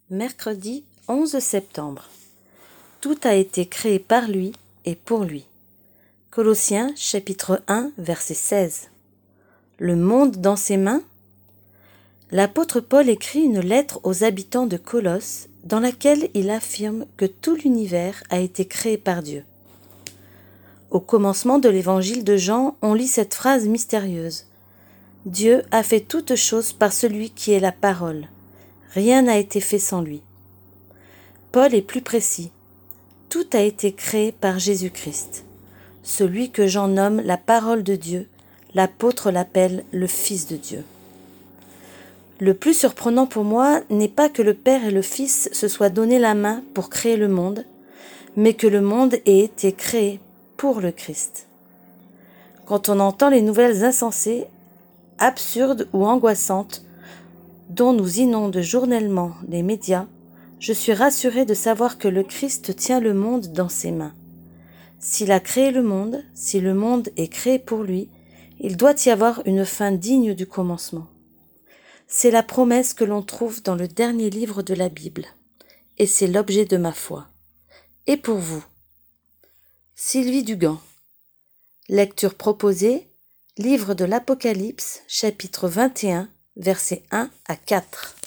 Mercredi 11 septembre. Tout a été créé par lui et pour lui. Colossiens chapitre 1 verset 16. Le monde dans ses mains. L'apôtre Paul écrit une lettre aux habitants de Colosse dans laquelle il affirme que tout l'univers a été créé par Dieu. Au commencement de l'évangile de Jean, on lit cette phrase mystérieuse. Dieu a fait toutes choses par celui qui est la parole. Rien n'a été fait sans lui. Paul est plus précis. Tout a été créé par Jésus-Christ. Celui que Jean nomme la parole de Dieu, l'apôtre l'appelle le Fils de Dieu. Le plus surprenant pour moi n'est pas que le Père et le Fils se soient donné la main pour créer le monde, mais que le monde ait été créé pour le Christ. Quand on entend les nouvelles insensées, absurdes ou angoissantes, dont nous inondent journellement les médias, je suis rassurée de savoir que le Christ tient le monde dans ses mains. S'il a créé le monde, si le monde est créé pour lui, il doit y avoir une fin digne du commencement. C'est la promesse que l'on trouve dans le dernier livre de la Bible, et c'est l'objet de ma foi. Et pour vous? Sylvie Dugan. Lecture proposée, livre de l'Apocalypse, chapitre 21, versets 1 à 4.